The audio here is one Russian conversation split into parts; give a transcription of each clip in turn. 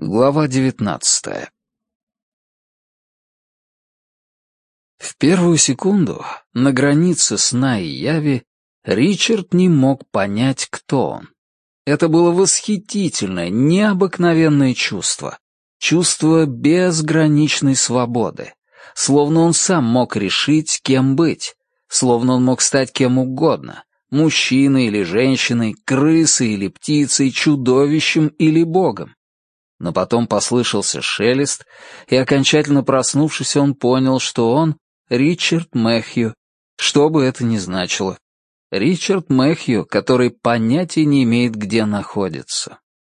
Глава 19. В первую секунду, на границе сна и яви, Ричард не мог понять, кто он. Это было восхитительное, необыкновенное чувство. Чувство безграничной свободы. Словно он сам мог решить, кем быть. Словно он мог стать кем угодно. Мужчиной или женщиной, крысой или птицей, чудовищем или богом. Но потом послышался шелест, и, окончательно проснувшись, он понял, что он Ричард Мэхью, что бы это ни значило. Ричард Мэхью, который понятия не имеет, где находится.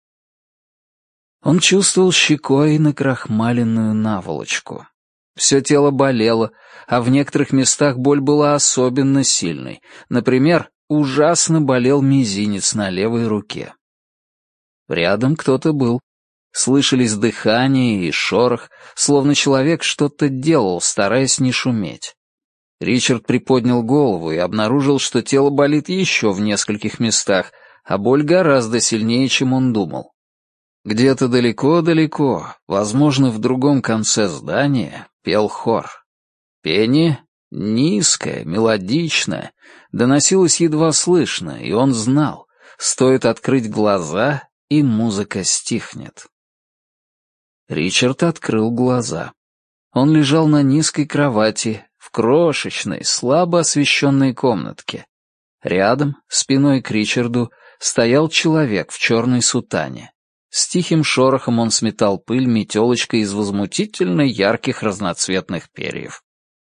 Он чувствовал щекой накрахмаленную наволочку. Все тело болело, а в некоторых местах боль была особенно сильной. Например, ужасно болел мизинец на левой руке. Рядом кто-то был. Слышались дыхание и шорох, словно человек что-то делал, стараясь не шуметь. Ричард приподнял голову и обнаружил, что тело болит еще в нескольких местах, а боль гораздо сильнее, чем он думал. Где-то далеко-далеко, возможно, в другом конце здания, пел хор. Пение, низкое, мелодичное, доносилось едва слышно, и он знал, стоит открыть глаза, и музыка стихнет. Ричард открыл глаза. Он лежал на низкой кровати, в крошечной, слабо освещенной комнатке. Рядом, спиной к Ричарду, стоял человек в черной сутане. С тихим шорохом он сметал пыль метелочкой из возмутительно ярких разноцветных перьев.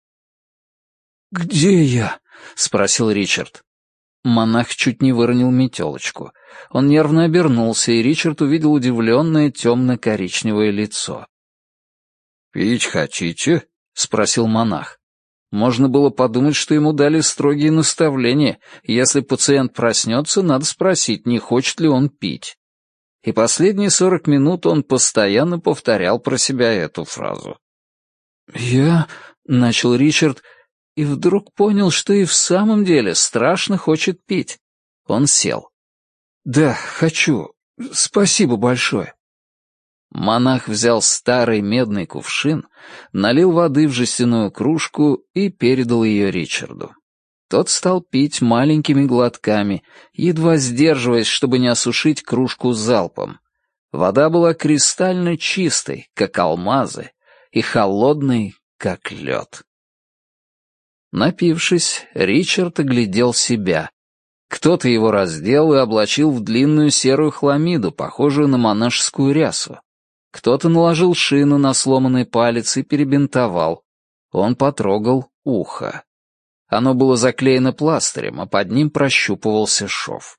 «Где я?» — спросил Ричард. Монах чуть не выронил метелочку. Он нервно обернулся, и Ричард увидел удивленное темно-коричневое лицо. «Пить хотите?» — спросил монах. Можно было подумать, что ему дали строгие наставления. Если пациент проснется, надо спросить, не хочет ли он пить. И последние 40 минут он постоянно повторял про себя эту фразу. «Я...» — начал Ричард, и вдруг понял, что и в самом деле страшно хочет пить. Он сел. «Да, хочу. Спасибо большое». Монах взял старый медный кувшин, налил воды в жестяную кружку и передал ее Ричарду. Тот стал пить маленькими глотками, едва сдерживаясь, чтобы не осушить кружку залпом. Вода была кристально чистой, как алмазы, и холодной, как лед. Напившись, Ричард оглядел себя. Кто-то его раздел и облачил в длинную серую хламиду, похожую на монашескую рясу. Кто-то наложил шину на сломанный палец и перебинтовал. Он потрогал ухо. Оно было заклеено пластырем, а под ним прощупывался шов.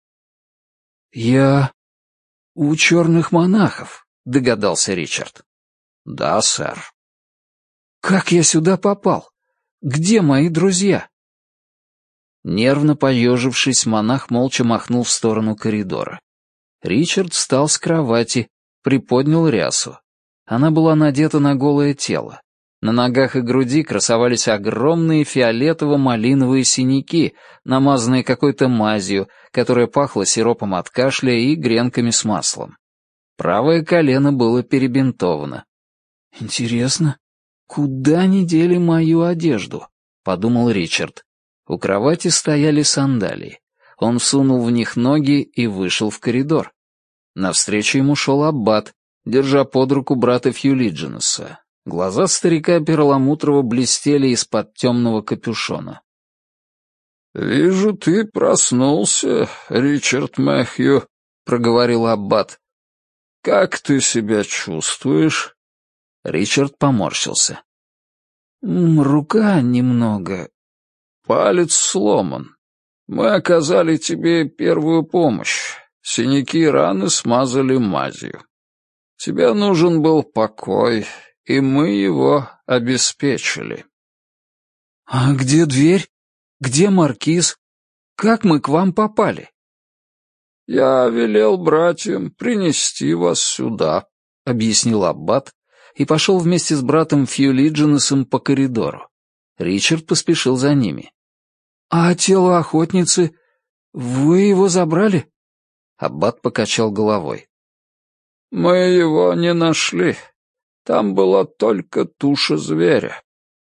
«Я у черных монахов», — догадался Ричард. «Да, сэр». «Как я сюда попал? Где мои друзья?» Нервно поежившись, монах молча махнул в сторону коридора. Ричард встал с кровати, приподнял рясу. Она была надета на голое тело. На ногах и груди красовались огромные фиолетово-малиновые синяки, намазанные какой-то мазью, которая пахла сиропом от кашля и гренками с маслом. Правое колено было перебинтовано. «Интересно, куда они дели мою одежду?» — подумал Ричард. У кровати стояли сандалии. Он всунул в них ноги и вышел в коридор. Навстречу ему шел аббат, держа под руку брата Фьюлиджинеса. Глаза старика Перламутрова блестели из-под темного капюшона. «Вижу, ты проснулся, Ричард Мэхью», — проговорил аббат. «Как ты себя чувствуешь?» Ричард поморщился. «Рука немного...» «Палец сломан. Мы оказали тебе первую помощь. Синяки и раны смазали мазью. Тебе нужен был покой, и мы его обеспечили». «А где дверь? Где маркиз? Как мы к вам попали?» «Я велел братьям принести вас сюда», — объяснил аббат, и пошел вместе с братом Фьюлиджинесом по коридору. Ричард поспешил за ними. «А тело охотницы? Вы его забрали?» Аббат покачал головой. Мы его не нашли. Там была только туша зверя».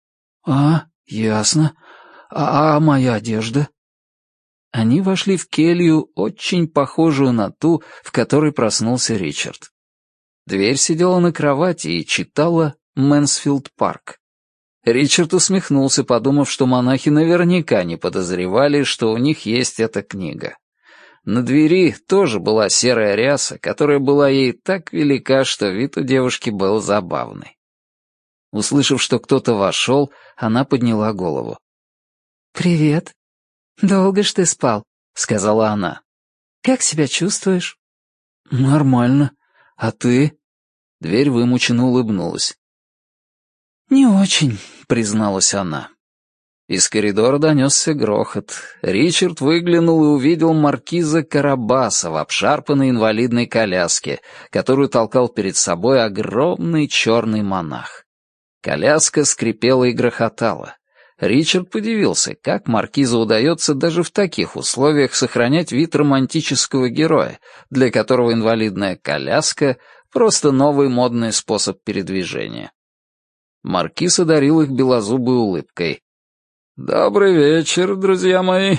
Ясно. А моя одежда?» Они вошли в келью, очень похожую на ту, в которой проснулся Ричард. Дверь сидела на кровати и читала «Мэнсфилд Парк». Ричард усмехнулся, подумав, что монахи наверняка не подозревали, что у них есть эта книга. На двери тоже была серая ряса, которая была ей так велика, что вид у девушки был забавный. Услышав, что кто-то вошел, она подняла голову. «Привет. Долго ж ты спал», — сказала она. «Как себя чувствуешь?» «Нормально. А ты?» Дверь вымученно улыбнулась. «Не очень», — призналась она. Из коридора донесся грохот. Ричард выглянул и увидел маркиза Карабаса в обшарпанной инвалидной коляске, которую толкал перед собой огромный черный монах. Коляска скрипела и грохотала. Ричард подивился, как маркизу удается даже в таких условиях сохранять вид романтического героя, для которого инвалидная коляска — просто новый модный способ передвижения. Маркиз одарил их белозубой улыбкой. «Добрый вечер, друзья мои.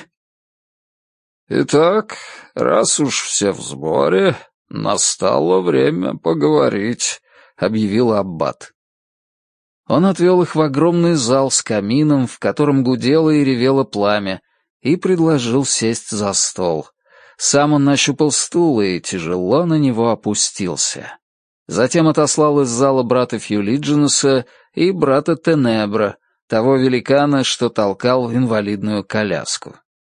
Итак, раз уж все в сборе, настало время поговорить», — объявил аббат. Он отвел их в огромный зал с камином, в котором гудело и ревело пламя, и предложил сесть за стол. Сам он нащупал стул и тяжело на него опустился. Затем отослал из зала брата Фьюлиджинуса и брата Тенебра, того великана, что толкал инвалидную коляску.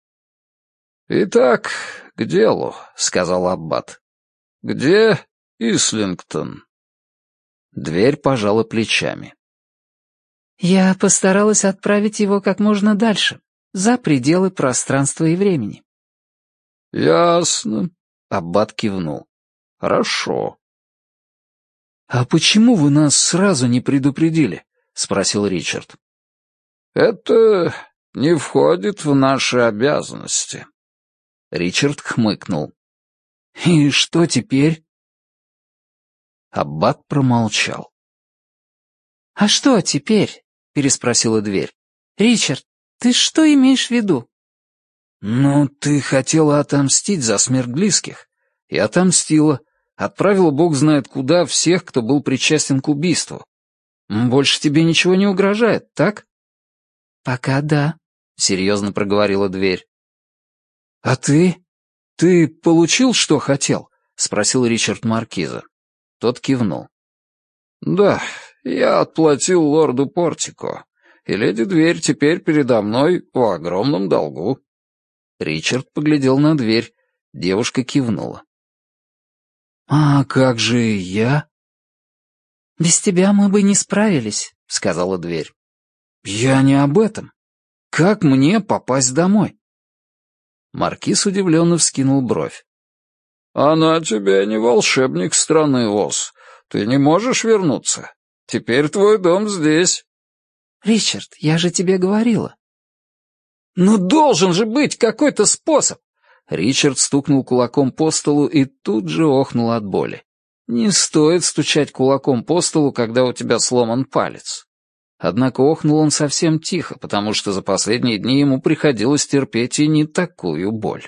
«Итак, к делу», — сказал аббат. «Где Ислингтон?» Дверь пожала плечами. «Я постаралась отправить его как можно дальше, за пределы пространства и времени». «Ясно», — аббат кивнул. «Хорошо». «А почему вы нас сразу не предупредили?» — спросил Ричард. «Это не входит в наши обязанности». Ричард хмыкнул. «И что теперь?» Аббат промолчал. «А что теперь?» — переспросила дверь. «Ричард, ты что имеешь в виду?» «Ну, ты хотела отомстить за смерть близких. И отомстила. Отправила бог знает куда всех, кто был причастен к убийству. Больше тебе ничего не угрожает, так?» «Пока да», — серьезно проговорила дверь. «А ты? Ты получил, что хотел?» — спросил Ричард маркиза. Тот кивнул. «Да, я отплатил лорду Портико, и леди-дверь теперь передо мной в огромном долгу». Ричард поглядел на дверь. Девушка кивнула. «А как же я?» «Без тебя мы бы не справились», — сказала дверь. «Я не об этом. Как мне попасть домой?» Маркиз удивленно вскинул бровь. «Она тебе не волшебник страны Оз. Ты не можешь вернуться. Теперь твой дом здесь». «Ричард, я же тебе говорила». «Ну должен же быть какой-то способ!» Ричард стукнул кулаком по столу и тут же охнул от боли. Не стоит стучать кулаком по столу, когда у тебя сломан палец. Однако охнул он совсем тихо, потому что за последние дни ему приходилось терпеть и не такую боль.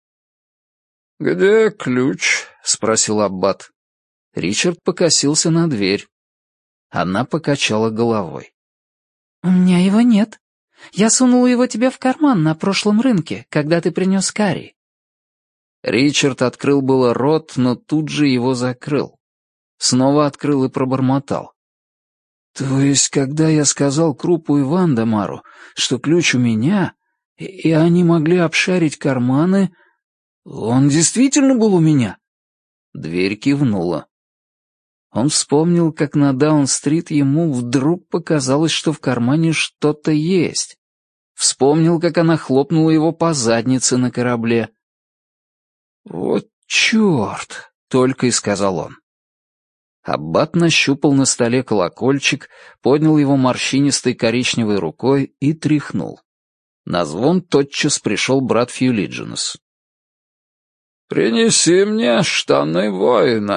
«Где ключ?» — спросил аббат. Ричард покосился на дверь. Она покачала головой. «У меня его нет. Я сунула его тебе в карман на прошлом рынке, когда ты принес карри». Ричард открыл было рот, но тут же его закрыл. Снова открыл и пробормотал. «То есть, когда я сказал Крупу и Вандамару, что ключ у меня, и они могли обшарить карманы, он действительно был у меня?» Дверь кивнула. Он вспомнил, как на Даун-стрит ему вдруг показалось, что в кармане что-то есть. Вспомнил, как она хлопнула его по заднице на корабле. «Вот черт!» — только и сказал он. Аббат нащупал на столе колокольчик, поднял его морщинистой коричневой рукой и тряхнул. На звон тотчас пришел брат Фьюлиджинус. «Принеси мне штаны воина»,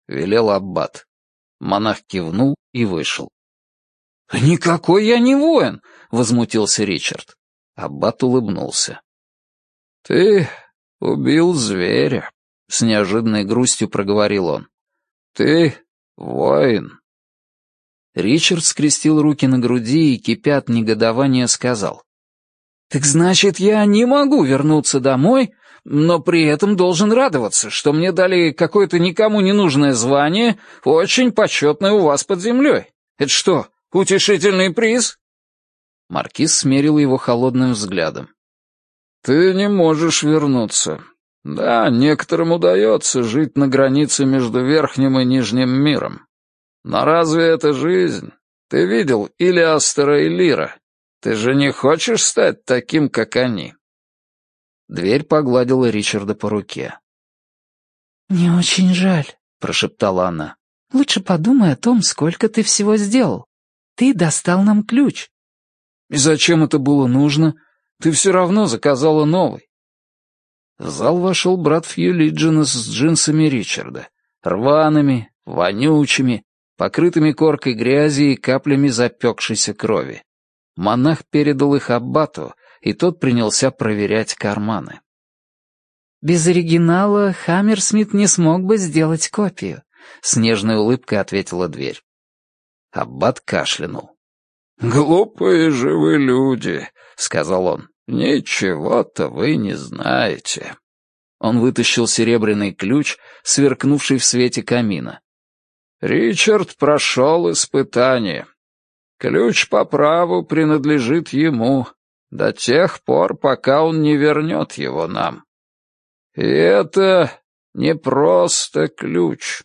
— велел аббат. Монах кивнул и вышел. «Никакой я не воин!» — возмутился Ричард. Аббат улыбнулся. «Ты убил зверя», — с неожиданной грустью проговорил он. «Ты воин». Ричард скрестил руки на груди и, кипя от негодования, сказал. «Так значит, я не могу вернуться домой, но при этом должен радоваться, что мне дали какое-то никому не нужное звание, очень почетное у вас под землей. Это что, утешительный приз?» Маркиз смерил его холодным взглядом. «Ты не можешь вернуться. Да, некоторым удается жить на границе между верхним и нижним миром. Но разве это жизнь? Ты видел Илиастера и Лира? Ты же не хочешь стать таким, как они?» Дверь погладила Ричарда по руке. «Мне очень жаль», — прошептала она. «Лучше подумай о том, сколько ты всего сделал. Ты достал нам ключ». «И зачем это было нужно? Ты все равно заказала новый». В зал вошел брат Фьюлиджинес с джинсами Ричарда, рваными, вонючими, покрытыми коркой грязи и каплями запекшейся крови. Монах передал их аббату, и тот принялся проверять карманы. «Без оригинала Хаммерсмит не смог бы сделать копию», — с нежной улыбкой ответила дверь. Аббат кашлянул. «Глупые же вы люди», — сказал он. «Ничего-то вы не знаете». Он вытащил серебряный ключ, сверкнувший в свете камина. «Ричард прошел испытание. Ключ по праву принадлежит ему до тех пор, пока он не вернет его нам. И это не просто ключ».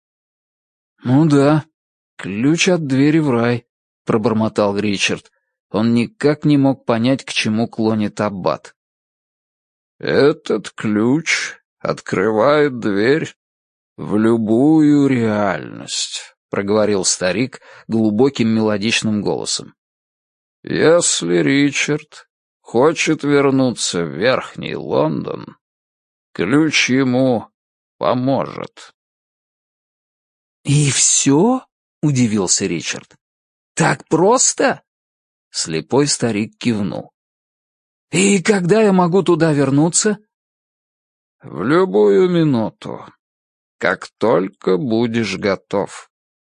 «Ну да, ключ от двери в рай», — пробормотал Ричард. Он никак не мог понять, к чему клонит аббат. «Этот ключ открывает дверь в любую реальность», — проговорил старик глубоким мелодичным голосом. «Если Ричард хочет вернуться в Верхний Лондон, ключ ему поможет». «И все?» — удивился Ричард. «Так просто?» Слепой старик кивнул. «И когда я могу туда вернуться?» «В любую минуту, как только будешь готов».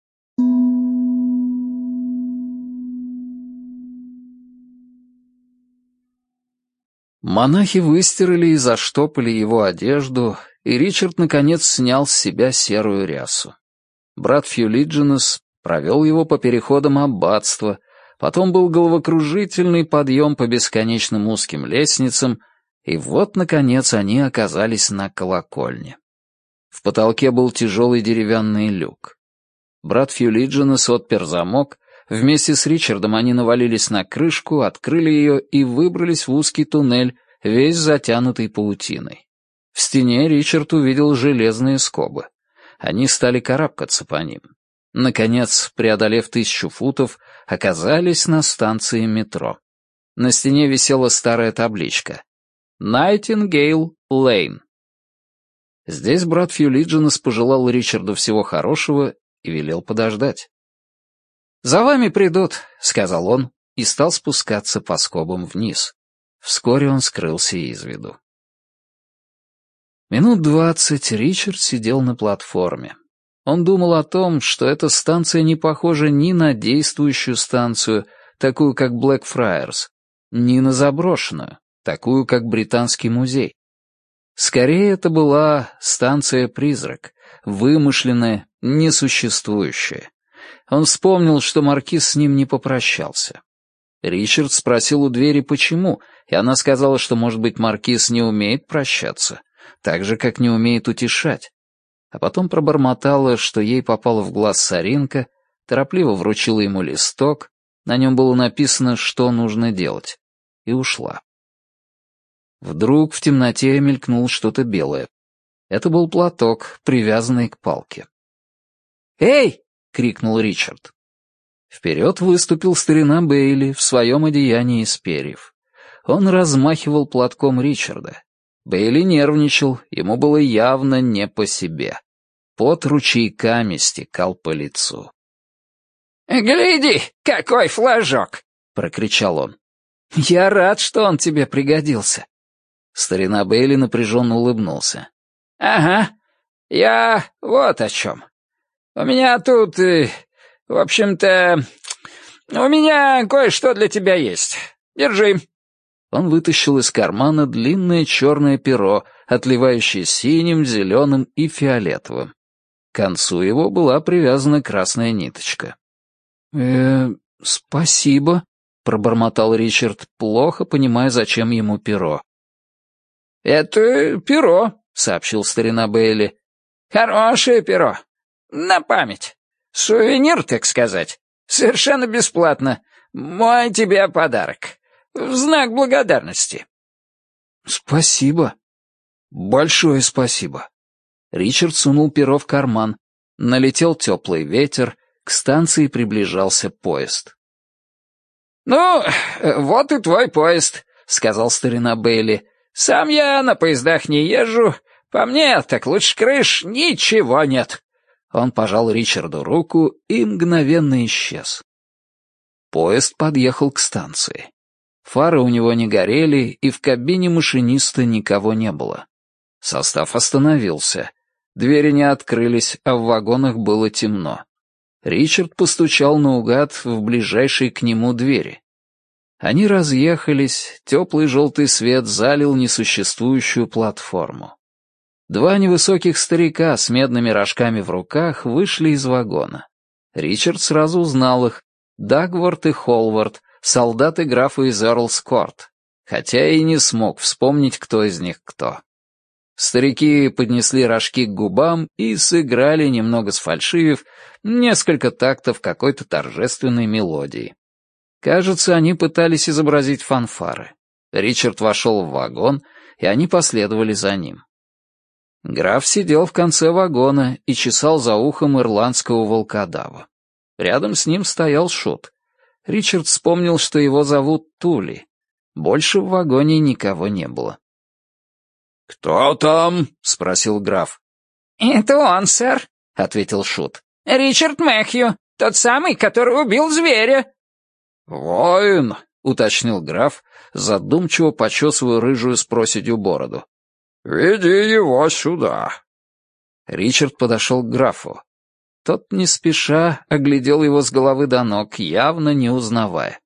Монахи выстирали и заштопали его одежду, и Ричард, наконец, снял с себя серую рясу. Брат Фьюлиджинес провел его по переходам аббатства, потом был головокружительный подъем по бесконечным узким лестницам, и вот, наконец, они оказались на колокольне. В потолке был тяжелый деревянный люк. Брат Фьюлиджинес отпер замок, вместе с Ричардом они навалились на крышку, открыли ее и выбрались в узкий туннель, весь затянутый паутиной. В стене Ричард увидел железные скобы. Они стали карабкаться по ним. Наконец, преодолев 1000 футов, оказались на станции метро. На стене висела старая табличка «Найтингейл Лейн». Здесь брат Фьюлиджинес пожелал Ричарду всего хорошего и велел подождать. «За вами придут», — сказал он, и стал спускаться по скобам вниз. Вскоре он скрылся из виду. Минут 20 Ричард сидел на платформе. Он думал о том, что эта станция не похожа ни на действующую станцию, такую как Блэкфрайерс, ни на заброшенную, такую как Британский музей. Скорее, это была станция-призрак, вымышленная, несуществующая. Он вспомнил, что маркиз с ним не попрощался. Ричард спросил у двери, почему, и она сказала, что, может быть, маркиз не умеет прощаться, так же, как не умеет утешать. А потом пробормотала, что ей попала в глаз соринка, торопливо вручила ему листок, на нем было написано, что нужно делать, и ушла. Вдруг в темноте мелькнуло что-то белое. Это был платок, привязанный к палке. «Эй!» — крикнул Ричард. Вперед выступил старина Бейли в своем одеянии из перьев. Он размахивал платком Ричарда. Бейли нервничал, ему было явно не по себе. Пот ручейками стекал по лицу. «Гляди, какой флажок!» — прокричал он. «Я рад, что он тебе пригодился». Старина Бейли напряженно улыбнулся. «Ага, я вот о чем. У меня тут, в общем-то, у меня кое-что для тебя есть. Держи». Он вытащил из кармана длинное черное перо, отливающее синим, зеленым и фиолетовым. К концу его была привязана красная ниточка. Спасибо», — пробормотал Ричард, плохо понимая, зачем ему перо. «Это перо», — сообщил старина Бейли. «Хорошее перо. На память. Сувенир, так сказать. Совершенно бесплатно. Мой тебе подарок. В знак благодарности». «Спасибо. Большое спасибо». Ричард сунул перо в карман. Налетел теплый ветер, к станции приближался поезд. «Ну, вот и твой поезд», — сказал старина Бейли. «Сам я на поездах не езжу. По мне, так лучше крыш ничего нет». Он пожал Ричарду руку и мгновенно исчез. Поезд подъехал к станции. Фары у него не горели, и в кабине машиниста никого не было. Состав остановился. Двери не открылись, а в вагонах было темно. Ричард постучал наугад в ближайшие к нему двери. Они разъехались, теплый желтый свет залил несуществующую платформу. Два невысоких старика с медными рожками в руках вышли из вагона. Ричард сразу узнал их. Дагворт и Холвард, солдаты графа из Эрлскорт, хотя и не смог вспомнить, кто из них кто. Старики поднесли рожки к губам и сыграли, немного сфальшивив, несколько тактов какой-то торжественной мелодии. Кажется, они пытались изобразить фанфары. Ричард вошел в вагон, и они последовали за ним. Граф сидел в конце вагона и чесал за ухом ирландского волкодава. Рядом с ним стоял Шут. Ричард вспомнил, что его зовут Тули. Больше в вагоне никого не было. «Кто там?» — спросил граф. «Это он, сэр», — ответил Шут. «Ричард Мэхью, тот самый, который убил зверя». «Воин», — уточнил граф, задумчиво почесывая рыжую с проседью бороду. «Веди его сюда». Ричард подошел к графу. Тот не спеша оглядел его с головы до ног, явно не узнавая.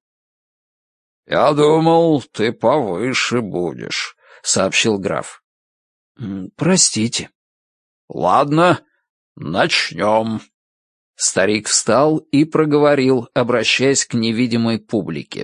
«Я думал, ты повыше будешь», — сообщил граф. «Простите». «Ладно, начнем». Старик встал и проговорил, обращаясь к невидимой публике.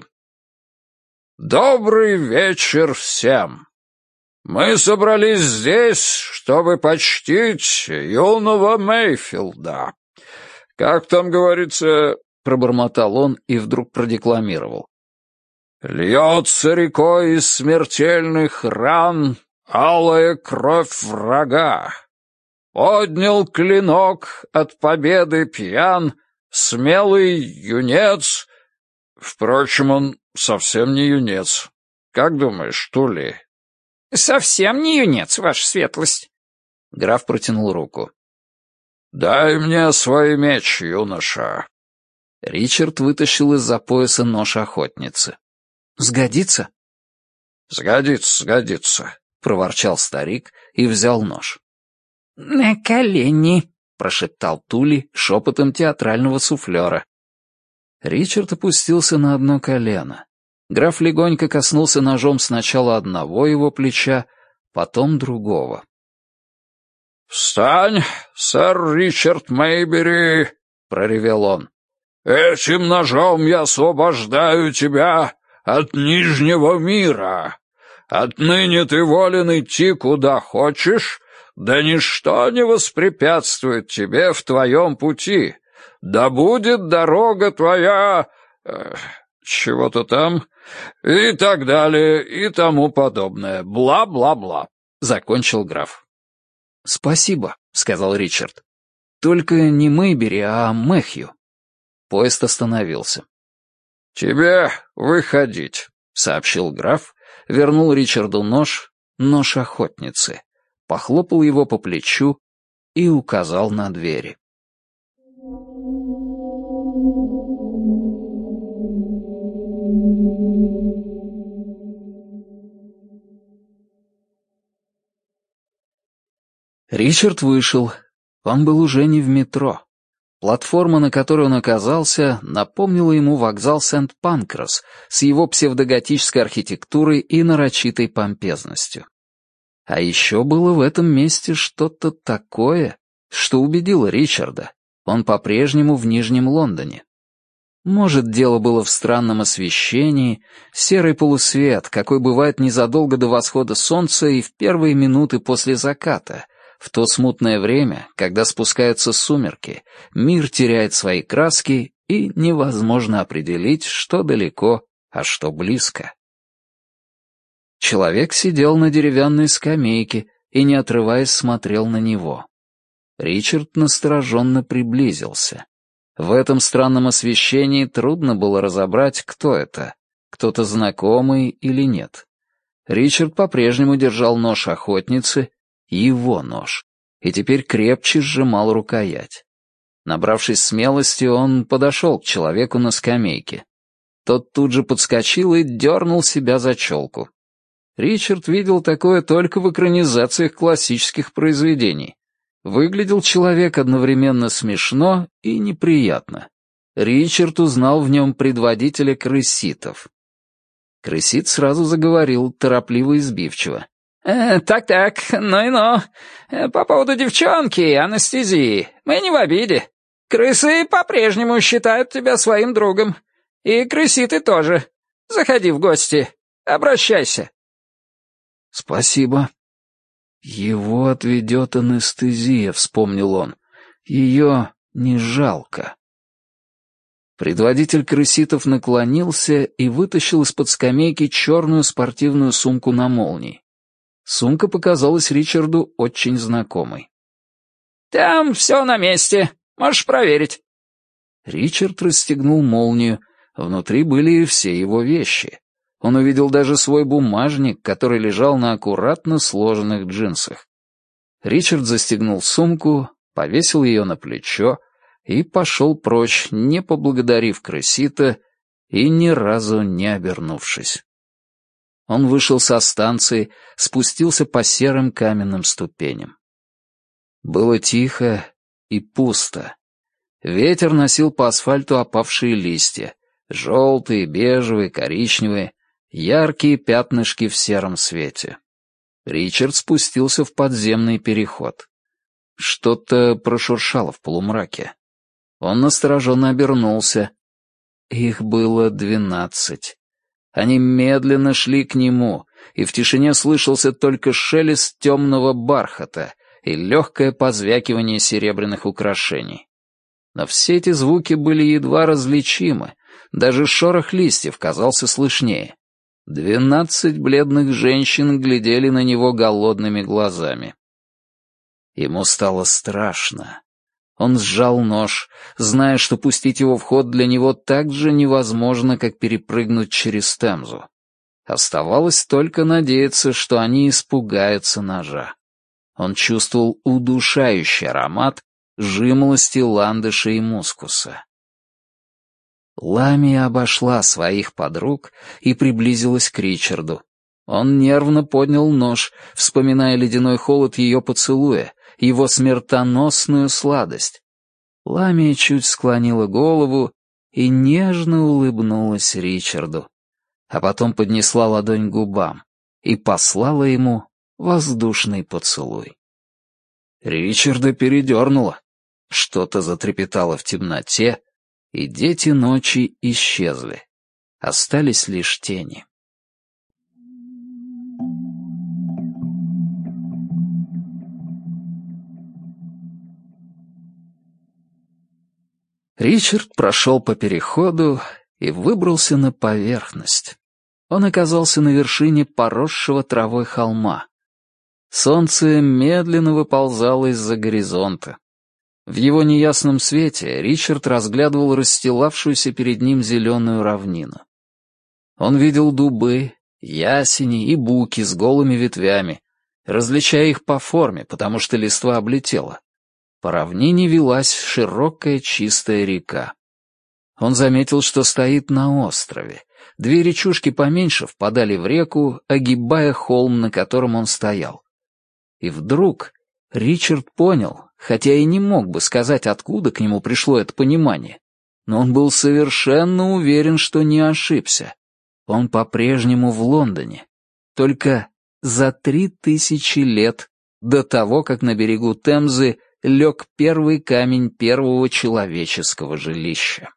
«Добрый вечер всем! Мы собрались здесь, чтобы почтить юного Мейфилда. Как там говорится...» — пробормотал он и вдруг продекламировал. «Льется рекой из смертельных ран алая кровь врага. Поднял клинок от победы пьян смелый юнец. Впрочем, он совсем не юнец. Как думаешь, Тули?» «Совсем не юнец, ваша светлость». Граф протянул руку. «Дай мне свой меч, юноша». Ричард вытащил из-за пояса нож охотницы. «Сгодится?» «Сгодится, сгодится», — проворчал старик и взял нож. «На колени», — прошептал Тули шепотом театрального суфлера. Ричард опустился на одно колено. Граф легонько коснулся ножом сначала одного его плеча, потом другого. «Встань, сэр Ричард Мейбери!» — проревел он. «Этим ножом я освобождаю тебя от Нижнего мира. Отныне ты волен идти куда хочешь, да ничто не воспрепятствует тебе в твоем пути. Да будет дорога твоя... чего-то там, и так далее, и тому подобное. Бла-бла-бла», — закончил граф. «Спасибо», — сказал Ричард. «Только не Мэйбери, а Мэхью». Поезд остановился. «Тебе выходить», — сообщил граф, вернул Ричарду нож охотницы, похлопал его по плечу и указал на двери. Ричард вышел. Он был уже не в метро. Платформа, на которой он оказался, напомнила ему вокзал Сент-Панкрас с его псевдоготической архитектурой и нарочитой помпезностью. А еще было в этом месте что-то такое, что убедило Ричарда. Он по-прежнему в Нижнем Лондоне. Может, дело было в странном освещении, серый полусвет, какой бывает незадолго до восхода солнца и в первые минуты после заката. В то смутное время, когда спускаются сумерки, мир теряет свои краски, и невозможно определить, что далеко, а что близко. Человек сидел на деревянной скамейке и, не отрываясь, смотрел на него. Ричард настороженно приблизился. В этом странном освещении трудно было разобрать, кто это, кто-то знакомый или нет. Ричард по-прежнему держал нож охотницы, его нож, и теперь крепче сжимал рукоять. Набравшись смелости, он подошел к человеку на скамейке. Тот тут же подскочил и дернул себя за челку. Ричард видел такое только в экранизациях классических произведений. Выглядел человек одновременно смешно и неприятно. Ричард узнал в нем предводителя крыситов. Крысит сразу заговорил, торопливо и сбивчиво. «Так-так, ну и ну. По поводу девчонки и анестезии. Мы не в обиде. Крысы по-прежнему считают тебя своим другом. И крыситы тоже. Заходи в гости. Обращайся». «Спасибо». «Его отведет анестезия», — вспомнил он. «Ее не жалко». Предводитель крыситов наклонился и вытащил из-под скамейки черную спортивную сумку на молнии. Сумка показалась Ричарду очень знакомой. «Там все на месте. Можешь проверить». Ричард расстегнул молнию. Внутри были все его вещи. Он увидел даже свой бумажник, который лежал на аккуратно сложенных джинсах. Ричард застегнул сумку, повесил ее на плечо и пошел прочь, не поблагодарив крысита и ни разу не обернувшись. Он вышел со станции, спустился по серым каменным ступеням. Было тихо и пусто. Ветер носил по асфальту опавшие листья, желтые, бежевые, коричневые, яркие пятнышки в сером свете. Ричард спустился в подземный переход. Что-то прошуршало в полумраке. Он настороженно обернулся. Их было 12. Они медленно шли к нему, и в тишине слышался только шелест темного бархата и легкое позвякивание серебряных украшений. Но все эти звуки были едва различимы, даже шорох листьев казался слышнее. 12 бледных женщин глядели на него голодными глазами. Ему стало страшно. Он сжал нож, зная, что пустить его в ход для него так же невозможно, как перепрыгнуть через Темзу. Оставалось только надеяться, что они испугаются ножа. Он чувствовал удушающий аромат жимолости, ландыша и мускуса. Ламия обошла своих подруг и приблизилась к Ричарду. Он нервно поднял нож, вспоминая ледяной холод ее поцелуя, его смертоносную сладость. Ламия чуть склонила голову и нежно улыбнулась Ричарду, а потом поднесла ладонь к губам и послала ему воздушный поцелуй. Ричарда передернуло. Что-то затрепетало в темноте, и дети ночи исчезли. Остались лишь тени. Ричард прошел по переходу и выбрался на поверхность. Он оказался на вершине поросшего травой холма. Солнце медленно выползало из-за горизонта. В его неясном свете Ричард разглядывал расстилавшуюся перед ним зеленую равнину. Он видел дубы, ясени и буки с голыми ветвями, различая их по форме, потому что листва облетела, По равнине велась широкая чистая река. Он заметил, что стоит на острове. Две речушки поменьше впадали в реку, огибая холм, на котором он стоял. И вдруг Ричард понял, хотя и не мог бы сказать, откуда к нему пришло это понимание, но он был совершенно уверен, что не ошибся. Он по-прежнему в Лондоне, только за 3000 лет до того, как на берегу Темзы лег первый камень первого человеческого жилища.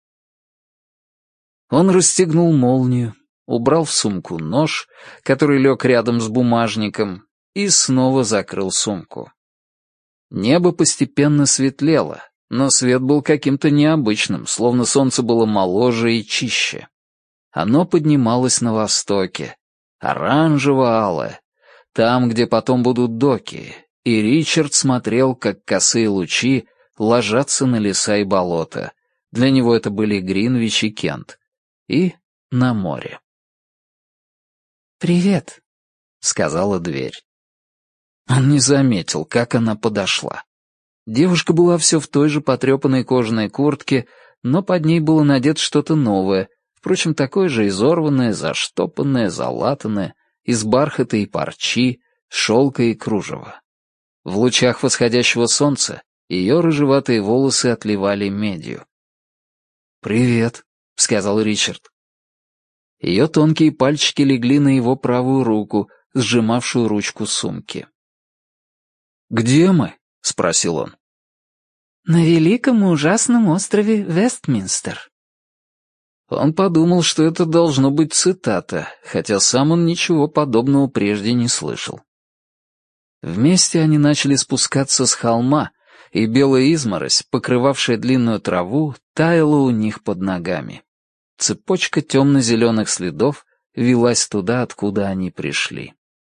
Он расстегнул молнию, убрал в сумку нож, который лег рядом с бумажником, и снова закрыл сумку. Небо постепенно светлело, но свет был каким-то необычным, словно солнце было моложе и чище. Оно поднималось на востоке, оранжево-алое, там, где потом будут доки, и Ричард смотрел, как косые лучи ложатся на леса и болота. Для него это были Гринвич и Кент. И на море. «Привет», — сказала дверь. Он не заметил, как она подошла. Девушка была все в той же потрепанной кожаной куртке, но под ней было надето что-то новое, впрочем, такое же изорванное, заштопанное, залатанное, из бархата и парчи, шелка и кружева. В лучах восходящего солнца ее рыжеватые волосы отливали медью. «Привет», — сказал Ричард. Ее тонкие пальчики легли на его правую руку, сжимавшую ручку сумки. «Где мы?» — спросил он. «На великом и ужасном острове Вестминстер». Он подумал, что это должно быть цитата, хотя сам он ничего подобного прежде не слышал. Вместе они начали спускаться с холма, и белая изморозь, покрывавшая длинную траву, таяла у них под ногами. Цепочка темно-зеленых следов велась туда, откуда они пришли.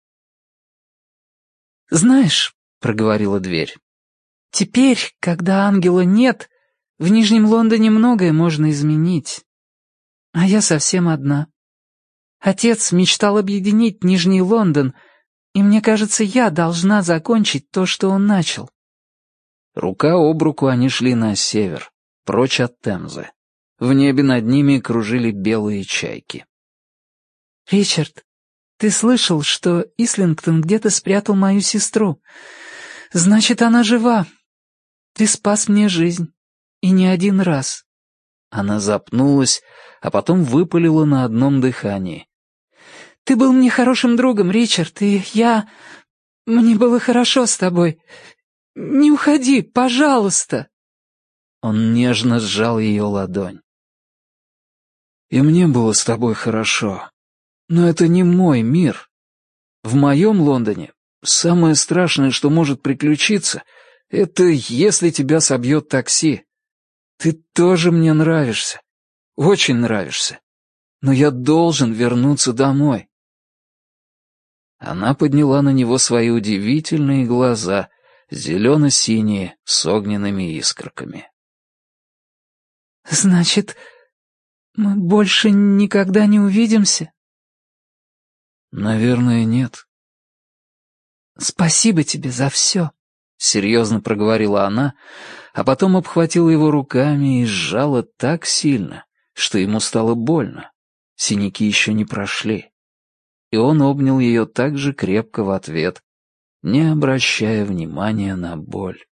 «Знаешь», — проговорила дверь, — «теперь, когда ангела нет, в Нижнем Лондоне многое можно изменить. А я совсем одна. Отец мечтал объединить Нижний Лондон, и мне кажется, я должна закончить то, что он начал». Рука об руку они шли на север, прочь от Темзы. В небе над ними кружили белые чайки. «Ричард, ты слышал, что Ислингтон где-то спрятал мою сестру? Значит, она жива. Ты спас мне жизнь. И не один раз». Она запнулась, а потом выпалила на одном дыхании. «Ты был мне хорошим другом, Ричард, и я... Мне было хорошо с тобой. Не уходи, пожалуйста!» Он нежно сжал ее ладонь. «И мне было с тобой хорошо. Но это не мой мир. В моем Лондоне самое страшное, что может приключиться, это если тебя собьет такси. Ты тоже мне нравишься. Очень нравишься. Но я должен вернуться домой». Она подняла на него свои удивительные глаза, зелено-синие, с огненными искорками. «Значит, мы больше никогда не увидимся?» «Наверное, нет». «Спасибо тебе за все», — серьезно проговорила она, а потом обхватила его руками и сжала так сильно, что ему стало больно. Синяки еще не прошли. И он обнял ее так же крепко в ответ, не обращая внимания на боль.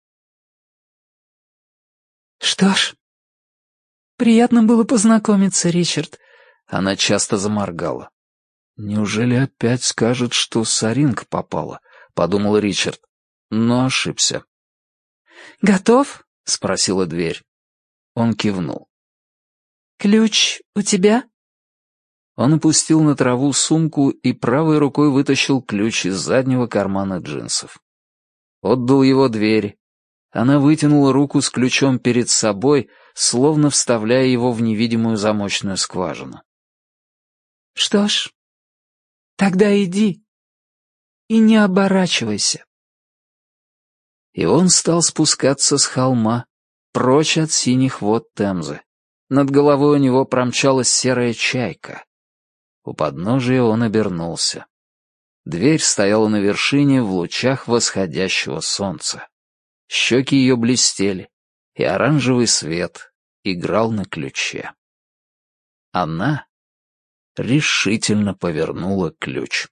«Что ж, приятно было познакомиться, Ричард». Она часто заморгала. «Неужели опять скажет, что соринка попала?» — подумал Ричард, но ошибся. «Готов?» — спросила дверь. Он кивнул. «Ключ у тебя?» Он опустил на траву сумку и правой рукой вытащил ключ из заднего кармана джинсов. Отдал его двери. Она вытянула руку с ключом перед собой, словно вставляя его в невидимую замочную скважину. «Что ж, тогда иди и не оборачивайся». И он стал спускаться с холма, прочь от синих вод Темзы. Над головой у него промчалась серая чайка. У подножия он обернулся. Дверь стояла на вершине в лучах восходящего солнца. щеки ее блестели, и оранжевый свет играл на ключе. Она решительно повернула ключ.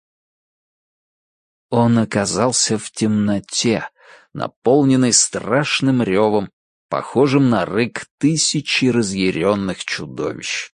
Он оказался в темноте, наполненной страшным ревом, похожим на рык тысячи разъяренных чудовищ.